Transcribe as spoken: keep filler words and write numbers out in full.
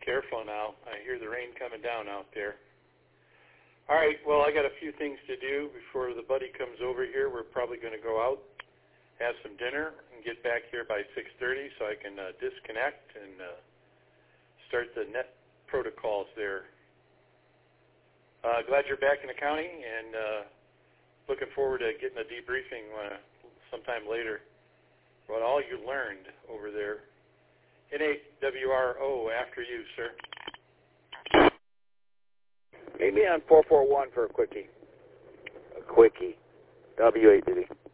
careful now. I hear the rain coming down out there. All right, well, I got a few things to do before the buddy comes over here. We're probably going to go out, have some dinner, and get back here by six thirty so I can uh, disconnect and uh, start the net protocols there. Uh, glad you're back in the county, and uh, looking forward to getting a debriefing uh, sometime later about all you learned over there. N eight W R O, after you, sir. Meet me on four four one for a quickie. A quickie. W eight, did he?